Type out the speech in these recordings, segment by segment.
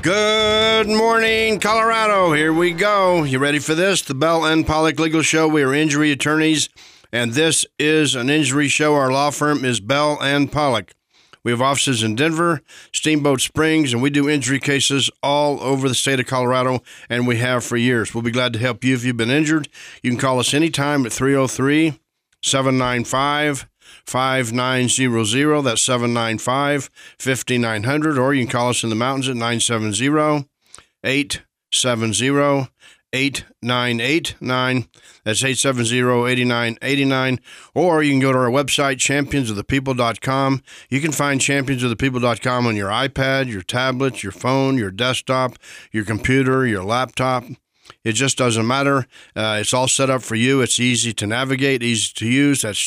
Good morning, Colorado. Here we go. You ready for this? The Bell and Pollock Legal Show. We are injury attorneys, and this is an injury show. Our law firm is Bell and Pollock. We have offices in Denver, Steamboat Springs, and we do injury cases all over the state of Colorado, and we have for years. We'll be glad to help you if you've been injured. You can call us anytime at 303-795-5900. That's 795-5900. Or you can call us in the mountains at 970-870-8989. That's 870-8989. Or you can go to our website, championsofthepeople.com. You can find championsofthepeople.com on your iPad, your tablet, your phone, your desktop, your computer, your laptop. It just doesn't matter. It's all set up for you. It's easy to navigate, easy to use. That's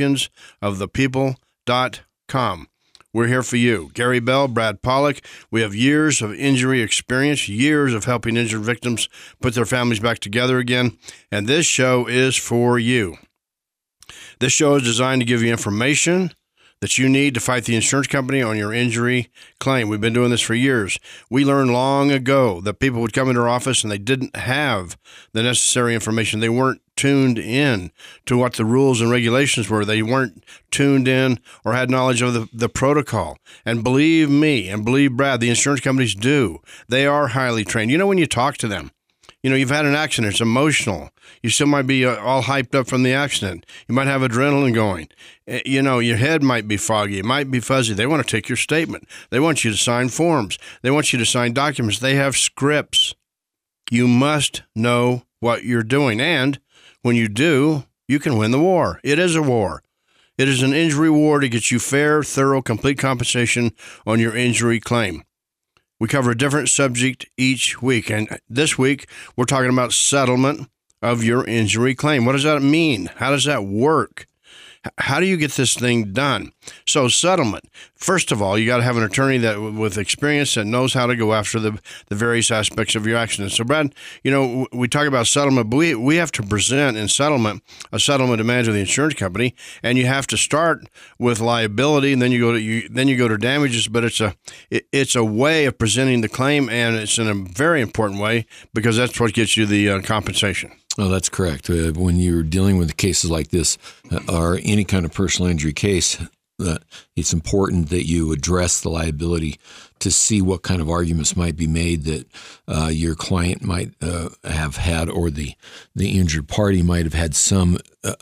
championsofthepeople.com. We're here for you. Gary Bell, Brad Pollock. We have years of injury experience, years of helping injured victims put their families back together again. And this show is for you. This show is designed to give you information that you need to fight the insurance company on your injury claim. We've been doing this for years. We learned long ago that people would come into our office and they didn't have the necessary information. They weren't tuned in to what the rules and regulations were. They weren't tuned in or had knowledge of the protocol. And believe me, and believe Brad, the insurance companies do. They are highly trained. You know, when you talk to them, you know, you've had an accident. It's emotional. You still might be all hyped up from the accident. You might have adrenaline going. You know, your head might be foggy. It might be fuzzy. They want to take your statement. They want you to sign forms. They want you to sign documents. They have scripts. You must know what you're doing. And when you do, you can win the war. It is a war. It is an injury war to get you fair, thorough, complete compensation on your injury claim. We cover a different subject each week, and this week we're talking about settlement of your injury claim. What does that mean? How does that work? How do you get this thing done? So settlement, first of all, you got to have an attorney that with experience that knows how to go after the various aspects of your accident. So Brad, you know, we talk about settlement, but we have to present in settlement a settlement demand to the insurance company, and you have to start with liability, and then you go to damages. But it's a way of presenting the claim, and it's in a very important way because that's what gets you the compensation. Oh, that's correct. When you're dealing with cases like this or any kind of personal injury case, it's important that you address the liability to see what kind of arguments might be made that your client might have had, or the injured party might have had some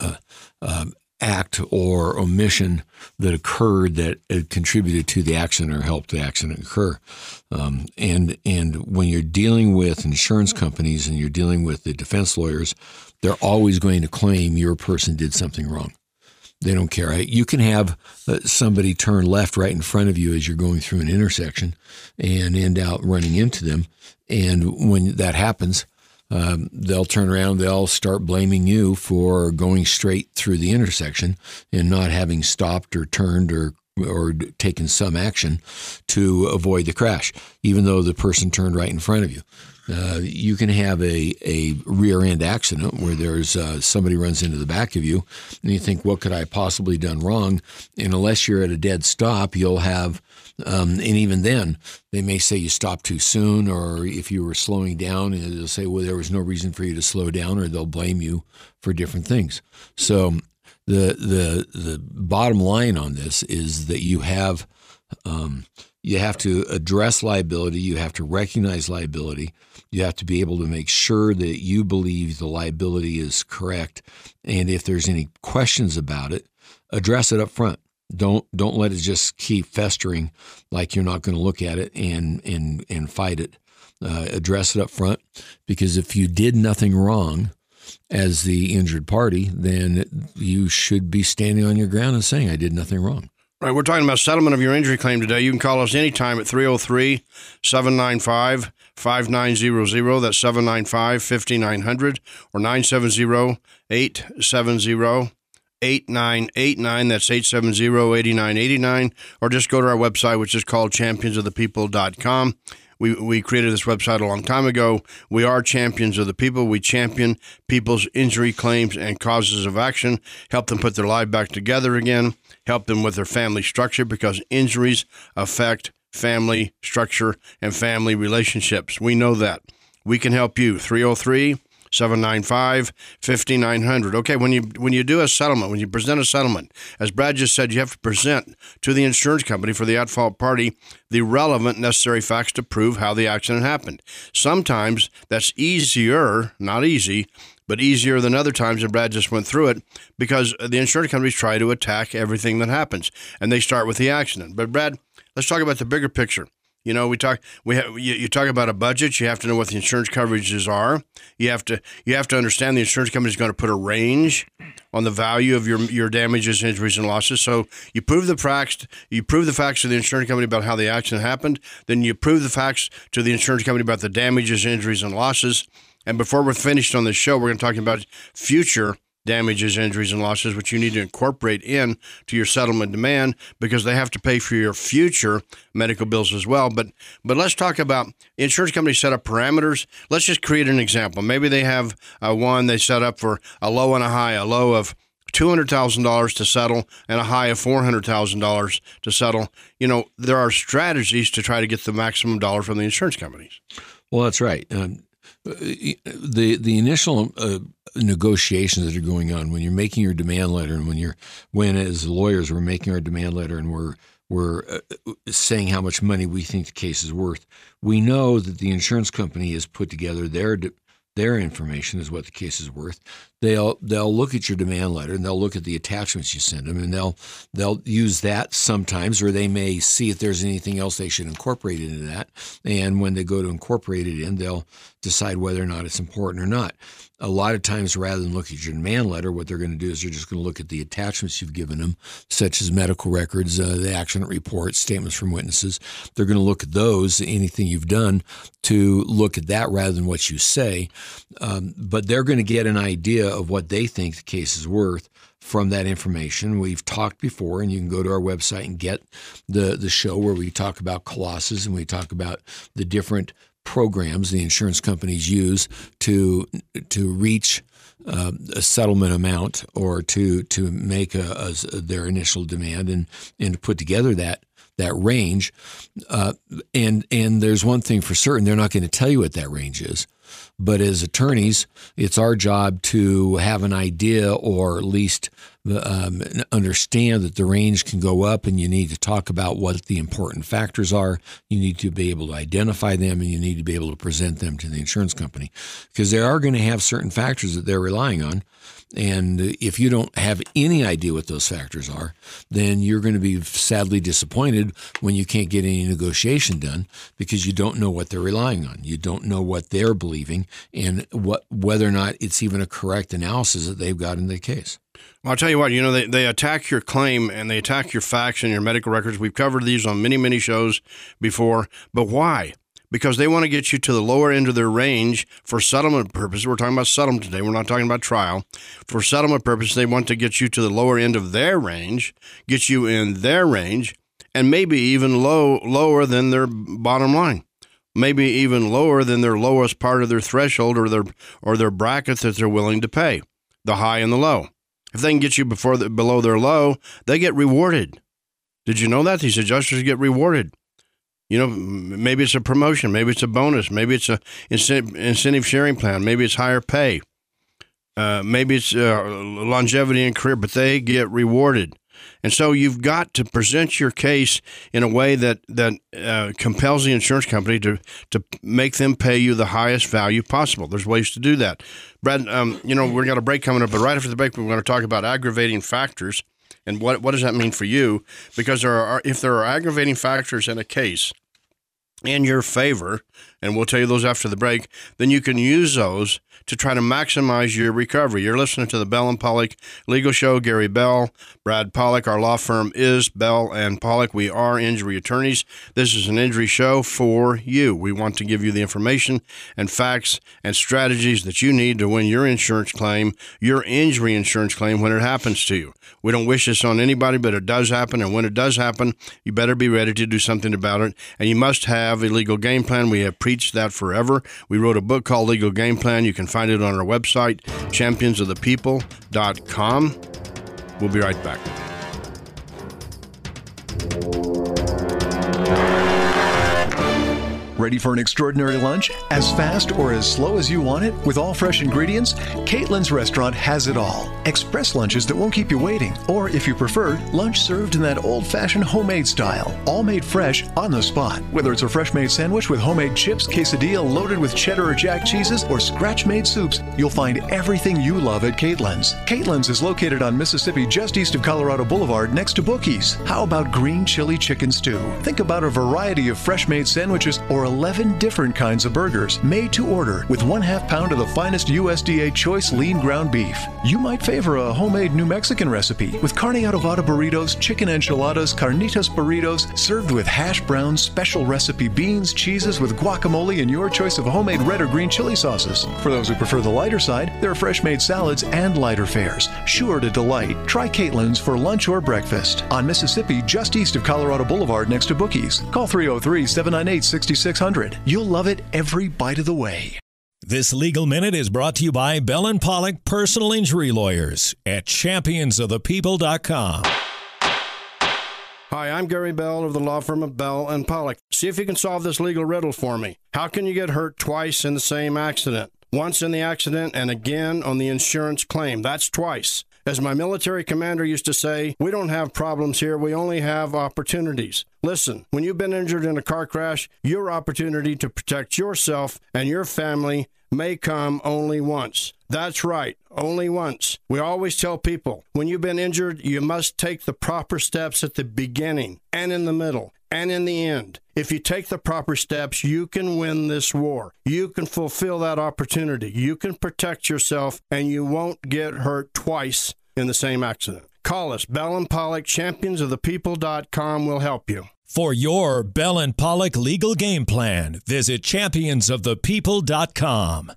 act or omission that occurred that contributed to the accident or helped the accident occur. And when you're dealing with insurance companies and you're dealing with the defense lawyers, they're always going to claim your person did something wrong. They don't care. You can have somebody turn left right in front of you as you're going through an intersection and end out running into them. And when that happens, they'll turn around, they'll start blaming you for going straight through the intersection and not having stopped or turned or taken some action to avoid the crash, even though the person turned right in front of you. You can have a rear end accident where there's somebody runs into the back of you and you think, what could I possibly done wrong? And unless you're at a dead stop, you'll have, and even then they may say you stopped too soon, or if you were slowing down, they'll say, well, there was no reason for you to slow down, or they'll blame you for different things. So the bottom line on this is that you have to address liability. You have to recognize liability. You have to be able to make sure that you believe the liability is correct. And if there's any questions about it, address it up front. Don't let it just keep festering like you're not going to look at it and fight it. Address it up front, because if you did nothing wrong as the injured party, then you should be standing on your ground and saying, I did nothing wrong. Right, we're talking about settlement of your injury claim today. You can call us anytime at 303-795-5900. That's 795-5900, or 970-870-8989. That's 870-8989. Or just go to our website, which is called championsofthepeople.com. We created this website a long time ago. We are champions of the people. We champion people's injury claims and causes of action, help them put their life back together again, help them with their family structure, because injuries affect family structure and family relationships. We know that. We can help you. 303-795-5900. Okay, when you do a settlement, when you present a settlement, as Brad just said, you have to present to the insurance company for the at-fault party the relevant necessary facts to prove how the accident happened. Sometimes that's easier, not easy, but easier than other times, and Brad just went through it, because the insurance companies try to attack everything that happens, and they start with the accident. But Brad, let's talk about the bigger picture. You know, you talk about a budget. You have to know what the insurance coverages are. You have to understand the insurance company is going to put a range on the value of your damages, injuries, and losses. So you prove the facts to the insurance company about how the accident happened. Then you prove the facts to the insurance company about the damages, injuries, and losses. And before we're finished on this show, we're going to talk about future damages, injuries, and losses, which you need to incorporate in to your settlement demand, because they have to pay for your future medical bills as well. But let's talk about insurance companies set up parameters. Let's just create an example. Maybe they have one they set up for a low and a high, a low of $200,000 to settle and a high of $400,000 to settle. You know, there are strategies to try to get the maximum dollar from the insurance companies. Well, that's right. The initial negotiations that are going on when you're making your demand letter, and when as lawyers we're making our demand letter and we're saying how much money we think the case is worth, we know that the insurance company has put together their information is what the case is worth. They'll look at your demand letter and they'll look at the attachments you send them, and they'll use that sometimes, or they may see if there's anything else they should incorporate into that. And when they go to incorporate it in, they'll decide whether or not it's important or not. A lot of times, rather than look at your demand letter, what they're going to do is they're just going to look at the attachments you've given them, such as medical records, the accident reports, statements from witnesses. They're going to look at those, anything you've done, to look at that rather than what you say. But they're going to get an idea of what they think the case is worth from that information. We've talked before, and you can go to our website and get the show where we talk about Colossus and we talk about the different programs the insurance companies use to reach a settlement amount, or to make their initial demand and to put together that range. And there's one thing for certain: they're not going to tell you what that range is. But as attorneys, it's our job to have an idea, or at least understand that the range can go up, and you need to talk about what the important factors are. You need to be able to identify them, and you need to be able to present them to the insurance company, because they are going to have certain factors that they're relying on. And if you don't have any idea what those factors are, then you're going to be sadly disappointed when you can't get any negotiation done, because you don't know what they're relying on. You don't know what they're believing, and whether or not it's even a correct analysis that they've got in the case. Well, I'll tell you what, they attack your claim and they attack your facts and your medical records. We've covered these on many, many shows before. But why? Because they want to get you to the lower end of their range for settlement purposes. We're talking about settlement today. We're not talking about trial. For settlement purposes, they want to get you to the lower end of their range, get you in their range, and maybe even lower than their bottom line. Maybe even lower than their lowest part of their threshold, or their bracket that they're willing to pay, the high and the low. If they can get you below their low, they get rewarded. Did you know that? These adjusters get rewarded. You know, maybe it's a promotion, maybe it's a bonus, maybe it's a incentive sharing plan, maybe it's higher pay, maybe it's longevity in career, but they get rewarded. And so you've got to present your case in a way that compels the insurance company to make them pay you the highest value possible. There's ways to do that. Brad, we've got a break coming up, but right after the break, we're going to talk about aggravating factors and what does that mean for you? Because if there are aggravating factors in a case in your favor, and we'll tell you those after the break, then you can use those to try to maximize your recovery. You're listening to the Bell and Pollock Legal Show. Gary Bell, Brad Pollock. Our law firm is Bell and Pollock. We are injury attorneys. This is an injury show for you. We want to give you the information and facts and strategies that you need to win your insurance claim, your injury insurance claim, when it happens to you. We don't wish this on anybody, but it does happen. And when it does happen, you better be ready to do something about it. And you must have a legal game plan. We have preached that forever. We wrote a book called Legal Game Plan. You can find it on our website, championsofthepeople.com. We'll be right back. Ready for an extraordinary lunch? As fast or as slow as you want it, with all fresh ingredients? Caitlin's Restaurant has it all. Express lunches that won't keep you waiting, or if you prefer, lunch served in that old-fashioned homemade style. All made fresh on the spot. Whether it's a fresh-made sandwich with homemade chips, quesadilla loaded with cheddar or jack cheeses, or scratch-made soups, you'll find everything you love at Caitlin's. Caitlin's is located on Mississippi just east of Colorado Boulevard next to Bookies. How about green chili chicken stew? Think about a variety of fresh-made sandwiches or 11 different kinds of burgers made to order with 1/2 pound of the finest USDA choice lean ground beef. You might favor a homemade New Mexican recipe with carne adobada burritos, chicken enchiladas, carnitas burritos, served with hash browns, special recipe beans, cheeses with guacamole, and your choice of homemade red or green chili sauces. For those who prefer the lighter side, there are fresh-made salads and lighter fares, sure to delight. Try Caitlin's for lunch or breakfast on Mississippi, just east of Colorado Boulevard next to Bookies. Call 303-798-6600. You'll love it every bite of the way. This Legal Minute is brought to you by Bell & Pollock Personal Injury Lawyers at championsofthepeople.com. Hi, I'm Gary Bell of the law firm of Bell & Pollock. See if you can solve this legal riddle for me. How can you get hurt twice in the same accident? Once in the accident and again on the insurance claim. That's twice. As my military commander used to say, we don't have problems here, we only have opportunities. Listen, when you've been injured in a car crash, your opportunity to protect yourself and your family may come only once. That's right, only once. We always tell people, when you've been injured, you must take the proper steps at the beginning and in the middle and in the end. If you take the proper steps, you can win this war. You can fulfill that opportunity. You can protect yourself, and you won't get hurt twice in the same accident. Call us. Bell & Pollock, championsofthepeople.com will help you. For your Bell & Pollock legal game plan, visit championsofthepeople.com.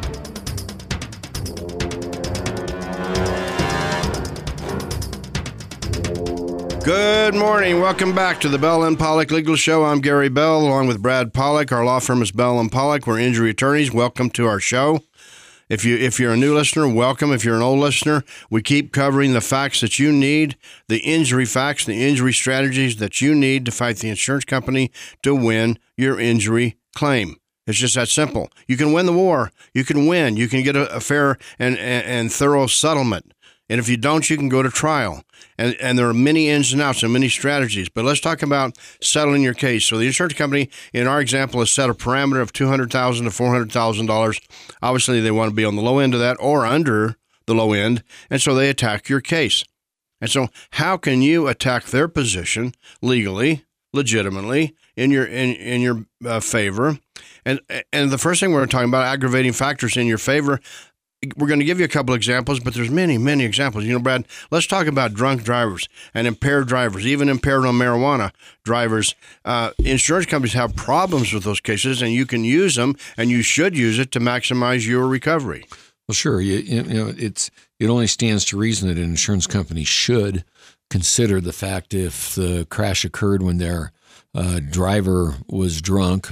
Good morning. Welcome back to the Bell & Pollock Legal Show. I'm Gary Bell, along with Brad Pollock. Our law firm is Bell & Pollock. We're injury attorneys. Welcome to our show. If you're a new listener, welcome. If you're an old listener, we keep covering the facts that you need, the injury facts, the injury strategies that you need to fight the insurance company to win your injury claim. It's just that simple. You can win the war. You can win. You can get a fair and thorough settlement. And if you don't, you can go to trial. And there are many ins and outs and many strategies. But let's talk about settling your case. So the insurance company, in our example, has set a parameter of $200,000 to $400,000. Obviously, they want to be on the low end of that or under the low end. And so they attack your case. And so how can you attack their position legally, legitimately, in your favor? And the first thing we're talking about, aggravating factors in your favor. We're going to give you a couple examples, but there's many, many examples. You know, Brad, let's talk about drunk drivers and impaired drivers, even impaired on marijuana drivers. Insurance companies have problems with those cases, and you can use them, and you should use it to maximize your recovery. Well, sure. You know, it only stands to reason that an insurance company should consider the fact if the crash occurred when their driver was drunk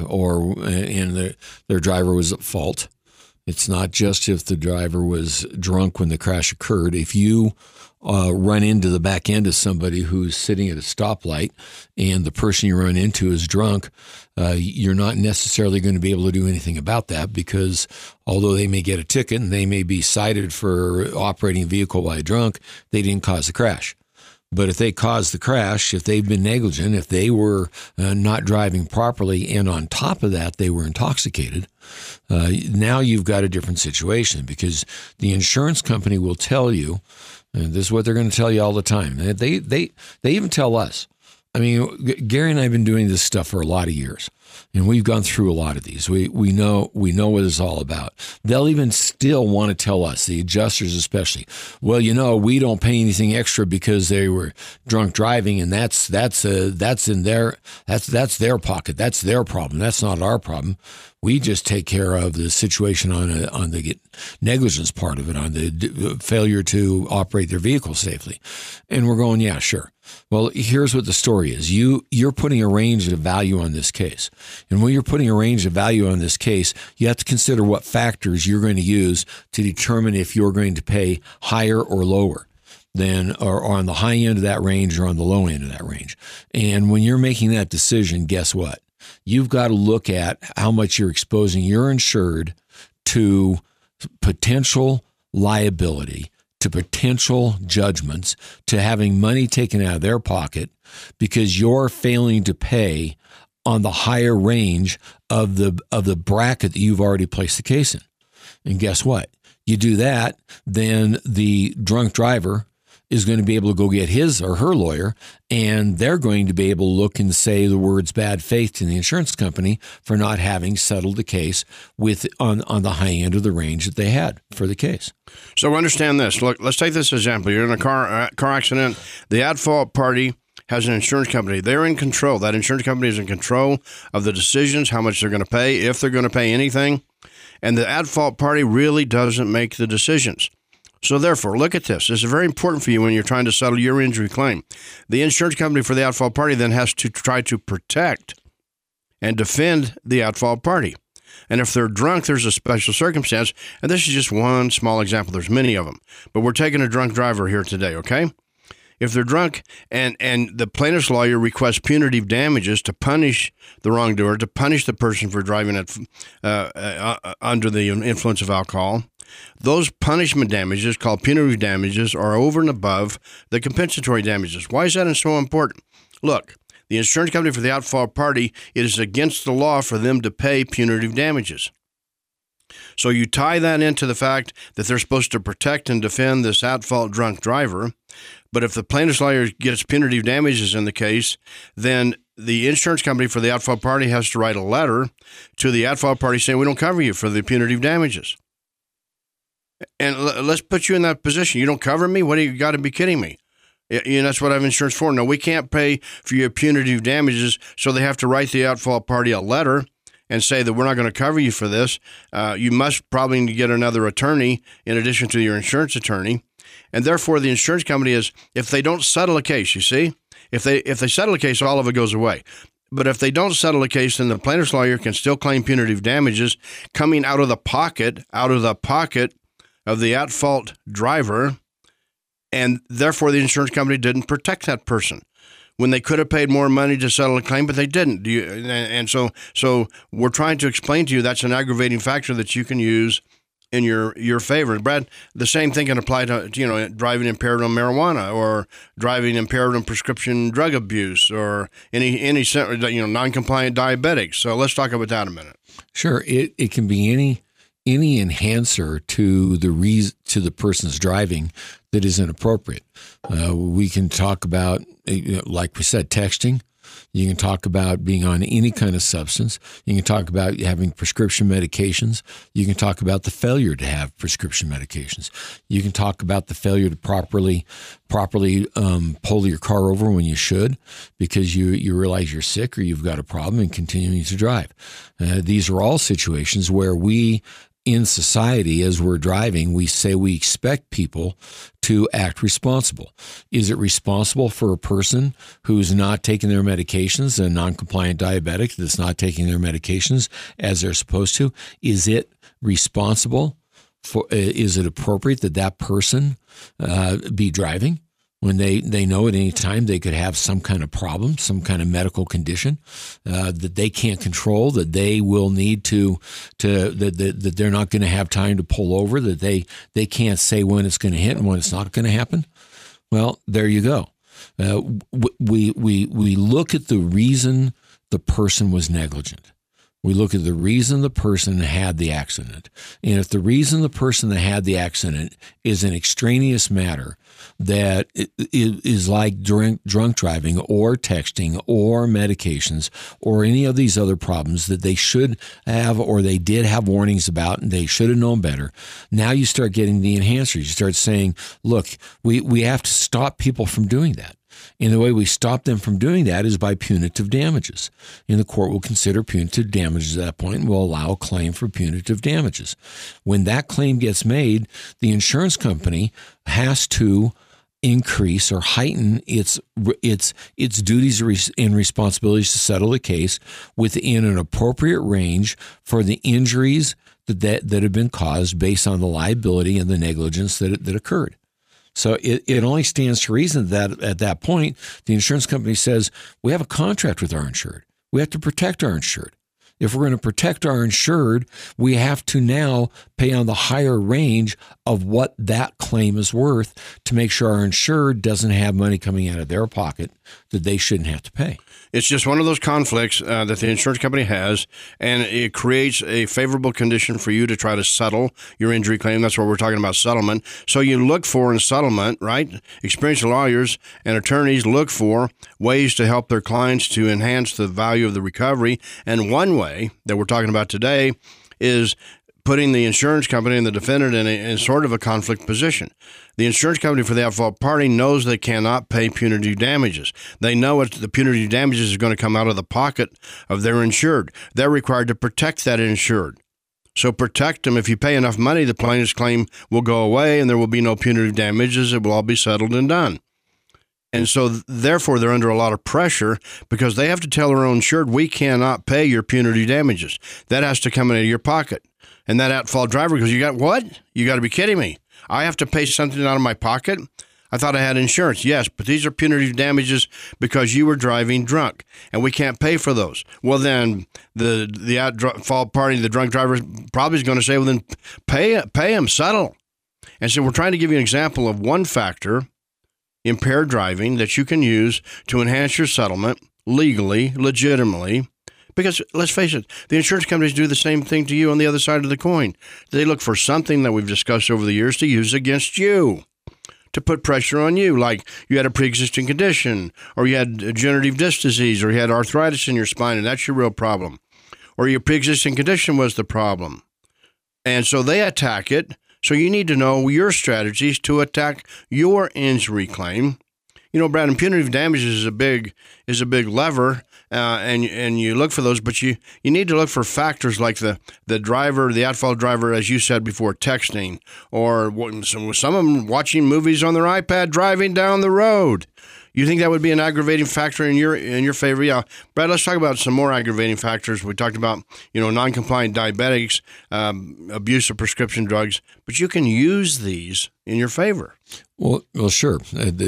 and their driver was at fault. It's not just if the driver was drunk when the crash occurred. If you run into the back end of somebody who's sitting at a stoplight and the person you run into is drunk, you're not necessarily going to be able to do anything about that because although they may get a ticket and they may be cited for operating a vehicle while drunk, they didn't cause the crash. But if they caused the crash, if they've been negligent, if they were not driving properly, and on top of that, they were intoxicated, now you've got a different situation because the insurance company will tell you, and this is what they're going to tell you all the time. They even tell us. I mean, Gary and I have been doing this stuff for a lot of years, and we've gone through a lot of these. We know what it's all about. They'll even still want to tell us, the adjusters especially, well, you know, we don't pay anything extra because they were drunk driving, and that's their pocket. That's their problem. That's not our problem. We just take care of the situation on the negligence part of it, on the failure to operate their vehicle safely. And we're going, yeah, sure. Well, here's what the story is. You're putting a range of value on this case. And when you're putting a range of value on this case, you have to consider what factors you're going to use to determine if you're going to pay higher or lower than or on the high end of that range or on the low end of that range. And when you're making that decision, guess what? you've got to look at how much you're exposing your insured to potential liability, to potential judgments, to having money taken out of their pocket because you're failing to pay on the higher range of the bracket that you've already placed the case in. And guess what? You do that, then the drunk driver is going to be able to go get his or her lawyer, and they're going to be able to look and say the words bad faith to the insurance company for not having settled the case with on the high end of the range that they had for the case. So understand this. Look, let's take this example. You're in a car accident. The at-fault party has an insurance company. They're in control. That insurance company is in control of the decisions, how much they're going to pay, if they're going to pay anything. And the at-fault party really doesn't make the decisions. So therefore, look at this. This is very important for you when you're trying to settle your injury claim. The insurance company for the at-fault party then has to try to protect and defend the at-fault party. And if they're drunk, there's a special circumstance. And this is just one small example. There's many of them. But we're taking a drunk driver here today, okay? If they're drunk and the plaintiff's lawyer requests punitive damages to punish the wrongdoer, to punish the person for driving under the influence of alcohol, those punishment damages, called punitive damages, are over and above the compensatory damages. Why is that so important? Look, the insurance company for the at-fault party, it is against the law for them to pay punitive damages. So you tie that into the fact that they're supposed to protect and defend this at-fault drunk driver. But if the plaintiff's lawyer gets punitive damages in the case, then the insurance company for the at-fault party has to write a letter to the at-fault party saying, we don't cover you for the punitive damages. And let's put you in that position. You don't cover me? What do you got to be kidding me? You know, that's what I have insurance for. No, we can't pay for your punitive damages, so they have to write the at-fault party a letter and say that we're not going to cover you for this. You must probably need to get another attorney in addition to your insurance attorney. And therefore, the insurance company is, if they don't settle a case, you see, if they settle a case, all of it goes away. But if they don't settle a case, then the plaintiff's lawyer can still claim punitive damages coming out of the pocket of the at-fault driver, and therefore the insurance company didn't protect that person when they could have paid more money to settle a claim, but they didn't. And so we're trying to explain to you that's an aggravating factor that you can use in your favor. Brad, the same thing can apply to, driving impaired on marijuana or driving impaired on prescription drug abuse or any non-compliant diabetics. So let's talk about that a minute. Sure. It can be any enhancer to the person's driving that is inappropriate. We can talk about, like we said, texting. You can talk about being on any kind of substance. You can talk about having prescription medications. You can talk about the failure to have prescription medications. You can talk about the failure to properly pull your car over when you should because you realize you're sick or you've got a problem and continuing to drive. These are all situations where we, in society, as we're driving, we say we expect people to act responsible. Is it responsible for a person who's not taking their medications, a non-compliant diabetic that's not taking their medications as they're supposed to? Is it responsible is it appropriate that person be driving when they know at any time they could have some kind of problem, some kind of medical condition that they can't control, that they will need that they're not going to have time to pull over, that they can't say when it's going to hit and when it's not going to happen? Well, there you go. We look at the reason the person was negligent. We look at the reason the person had the accident. And if the reason the person that had the accident is an extraneous matter that is like drunk driving or texting or medications or any of these other problems that they should have or they did have warnings about and they should have known better, now you start getting the enhancers. You start saying, look, we have to stop people from doing that. And the way we stop them from doing that is by punitive damages. And the court will consider punitive damages at that point and will allow a claim for punitive damages. When that claim gets made, the insurance company has to increase or heighten its duties and responsibilities to settle the case within an appropriate range for the injuries that have been caused based on the liability and the negligence that occurred. So it only stands to reason that at that point, the insurance company says, we have a contract with our insured. We have to protect our insured. If we're going to protect our insured, we have to now pay on the higher range of what that claim is worth to make sure our insured doesn't have money coming out of their pocket that they shouldn't have to pay. It's just one of those conflicts that the insurance company has, and it creates a favorable condition for you to try to settle your injury claim. That's what we're talking about, settlement. So you look for in settlement, right? Experienced lawyers and attorneys look for ways to help their clients to enhance the value of the recovery. And one way that we're talking about today is putting the insurance company and the defendant in sort of a conflict position. The insurance company for the at-fault party knows they cannot pay punitive damages. They know the punitive damages is going to come out of the pocket of their insured. They're required to protect that insured. So protect them. If you pay enough money, the plaintiff's claim will go away and there will be no punitive damages. It will all be settled and done. And so, therefore, they're under a lot of pressure because they have to tell their own insured, we cannot pay your punitive damages. That has to come out of your pocket. And that at-fault driver goes, you got what? You got to be kidding me. I have to pay something out of my pocket? I thought I had insurance. Yes, but these are punitive damages because you were driving drunk, and we can't pay for those. Well, then the at-fault party, the drunk driver, probably is going to say, well, then pay him, settle. And so we're trying to give you an example of one factor, impaired driving, that you can use to enhance your settlement legally, legitimately. Because let's face it, the insurance companies do the same thing to you on the other side of the coin. They look for something that we've discussed over the years to use against you, to put pressure on you, like you had a pre-existing condition, or you had degenerative disc disease, or you had arthritis in your spine, and that's your real problem. Or your pre-existing condition was the problem. And so they attack it. So you need to know your strategies to attack your injury claim. You know, Brad, punitive damages is a big lever, and you look for those, but you need to look for factors like the driver, the at-fault driver, as you said before, texting, or some of them watching movies on their iPad driving down the road. You think that would be an aggravating factor in your favor? Yeah, Brad. Let's talk about some more aggravating factors. We talked about non-compliant diabetics, abuse of prescription drugs, but you can use these in your favor. Well, sure.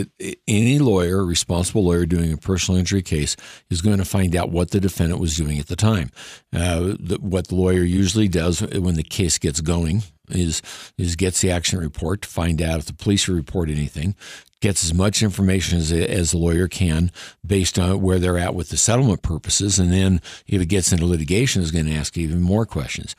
Any lawyer, responsible lawyer doing a personal injury case is going to find out what the defendant was doing at the time. What the lawyer usually does when the case gets going is gets the accident report to find out if the police report anything, gets as much information as the lawyer can based on where they're at with the settlement purposes, and then if it gets into litigation, is going to ask even more questions.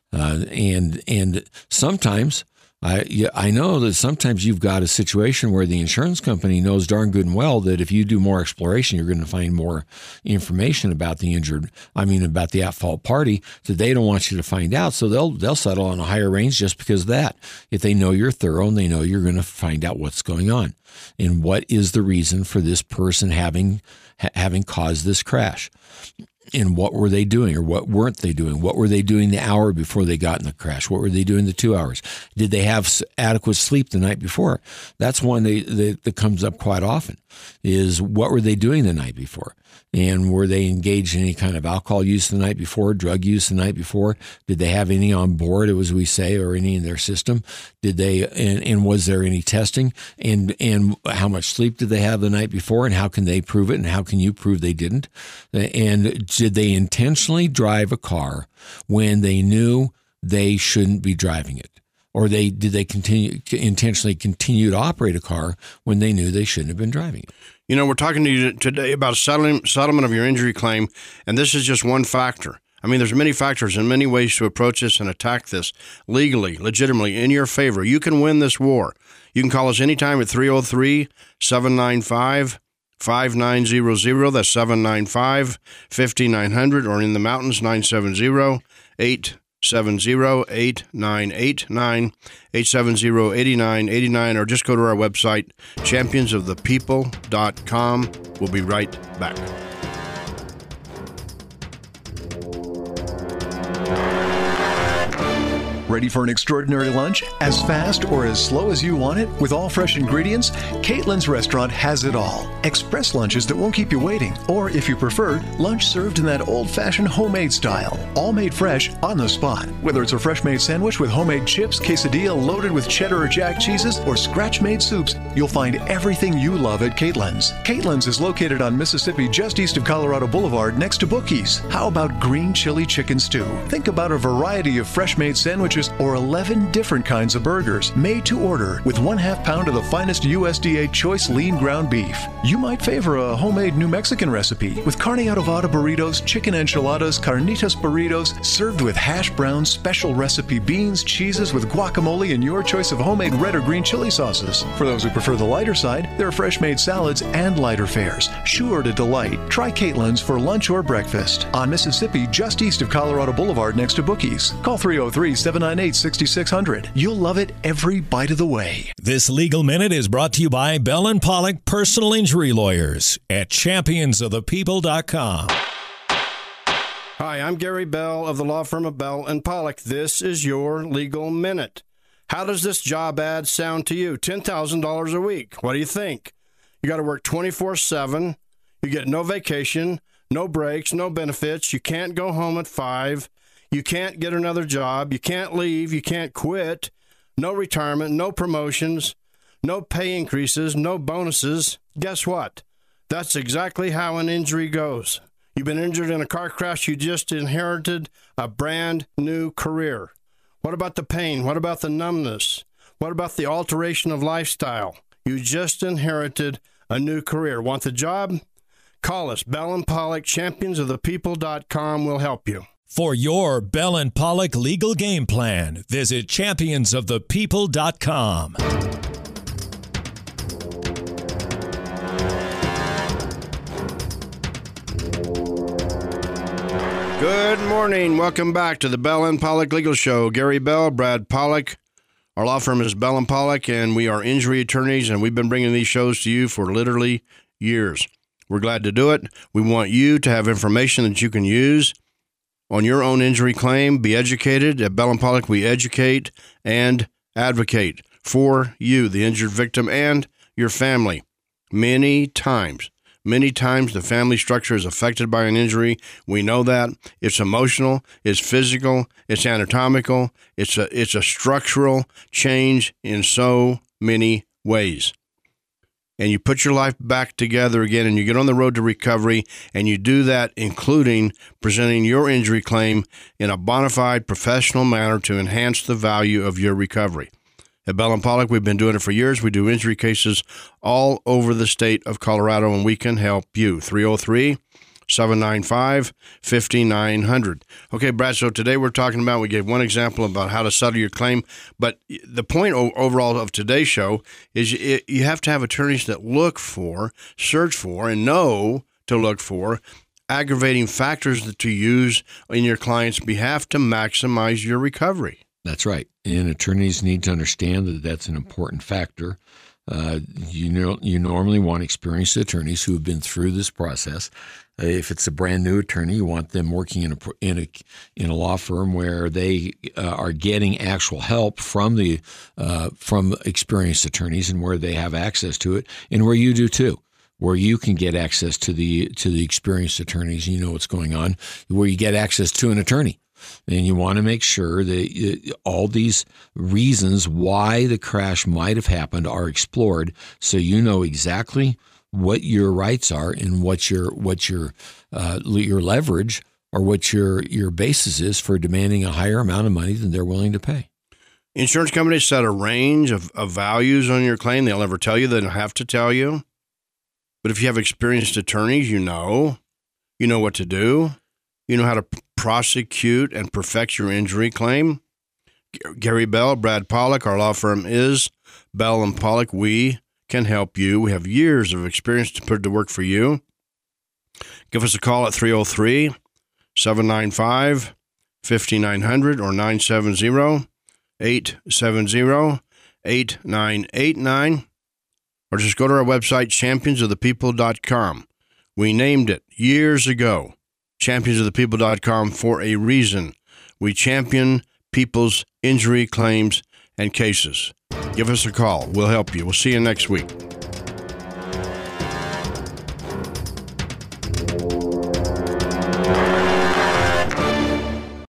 And sometimes I know that sometimes you've got a situation where the insurance company knows darn good and well that if you do more exploration, you're going to find more information about the about the at-fault party that they don't want you to find out. So they'll settle on a higher range just because of that. If they know you're thorough and they know you're going to find out what's going on and what is the reason for this person having caused this crash. And what were they doing or what weren't they doing? What were they doing the hour before they got in the crash? What were they doing the 2 hours? Did they have adequate sleep the night before? That's one that comes up quite often, is what were they doing the night before? And were they engaged in any kind of alcohol use the night before, drug use the night before? Did they have any on board, as we say, or any in their system? Did they, and was there any testing? And how much sleep did they have the night before? And how can they prove it? And how can you prove they didn't? And did they intentionally drive a car when they knew they shouldn't be driving it? Or did they intentionally continue to operate a car when they knew they shouldn't have been driving it? You know, we're talking to you today about settlement of your injury claim, and this is just one factor. I mean, there's many factors and many ways to approach this and attack this legally, legitimately, in your favor. You can win this war. You can call us anytime at 303-795-5900. That's 795-5900, or in the mountains, 970-870-8989, 870-8989, or just go to our website, championsofthepeople.com. We'll be right back. Ready for an extraordinary lunch? As fast or as slow as you want it, with all fresh ingredients? Caitlin's Restaurant has it all. Express lunches that won't keep you waiting, or if you prefer, lunch served in that old-fashioned homemade style. All made fresh on the spot. Whether it's a fresh-made sandwich with homemade chips, quesadilla loaded with cheddar or jack cheeses, or scratch-made soups, you'll find everything you love at Caitlin's. Caitlin's is located on Mississippi just east of Colorado Boulevard next to Bookies. How about green chili chicken stew? Think about a variety of fresh-made sandwiches or 11 different kinds of burgers made to order with 1/2 pound of the finest USDA choice lean ground beef. You might favor a homemade New Mexican recipe with carne adobada burritos, chicken enchiladas, carnitas burritos, served with hash brown special recipe beans, cheeses with guacamole, and your choice of homemade red or green chili sauces. For those who prefer the lighter side, there are fresh-made salads and lighter fares, sure to delight. Try Caitlin's for lunch or breakfast on Mississippi, just east of Colorado Boulevard next to Bookies. Call 303-798-6600. You'll love it every bite of the way. This Legal Minute is brought to you by Bell & Pollock Personal Injury Lawyers at championsofthepeople.com. Hi, I'm Gary Bell of the law firm of Bell & Pollock. This is your Legal Minute. How does this job ad sound to you? $10,000 a week. What do you think? You got to work 24/7. You get no vacation, no breaks, no benefits. You can't go home at 5. You can't get another job. You can't leave. You can't quit. No retirement, no promotions, no pay increases, no bonuses. Guess what? That's exactly how an injury goes. You've been injured in a car crash. You just inherited a brand new career. What about the pain? What about the numbness? What about the alteration of lifestyle? You just inherited a new career. Want the job? Call us. Bell & Pollock, championsofthepeople.com will help you. For your Bell & Pollock legal game plan, visit championsofthepeople.com. Good morning. Welcome back to the Bell & Pollock Legal Show. Gary Bell, Brad Pollock. Our law firm is Bell & Pollock, and we are injury attorneys, and we've been bringing these shows to you for literally years. We're glad to do it. We want you to have information that you can use on your own injury claim. Be educated. At Bell & Pollock, we educate and advocate for you, the injured victim, and your family. Many times, the family structure is affected by an injury. We know that. It's emotional, it's physical, it's anatomical, it's a structural change in so many ways. And you put your life back together again, and you get on the road to recovery, and you do that including presenting your injury claim in a bona fide professional manner to enhance the value of your recovery. At Bell & Pollock, we've been doing it for years. We do injury cases all over the state of Colorado, and we can help you. 303-795-5900. Okay, Brad, so today we're talking about, we gave one example about how to settle your claim, but the point overall of today's show is you have to have attorneys that look for, search for, and know to look for aggravating factors to use in your client's behalf to maximize your recovery. That's right. And attorneys need to understand that that's an important factor. You normally want experienced attorneys who have been through this process. If it's a brand new attorney, you want them working in a law firm where they are getting actual help from experienced attorneys, and where they have access to it, and where you do too, where you can get access to the experienced attorneys. You know what's going on, where you get access to an attorney. And you want to make sure that all these reasons why the crash might have happened are explored, so you know exactly what your rights are and what your leverage or what your basis is for demanding a higher amount of money than they're willing to pay. Insurance companies set a range of values on your claim. They'll never tell you. They don't have to tell you. But if you have experienced attorneys, you know what to do. You know how to prosecute and perfect your injury claim. Gary Bell, Brad Pollock, our law firm is Bell & Pollock. We can help you. We have years of experience to put to work for you. Give us a call at 303-795-5900 or 970-870-8989. Or just go to our website, championsofthepeople.com. We named it years ago, championsofthepeople.com, for a reason. We champion people's injury claims and cases. Give us a call. We'll help you. We'll see you next week.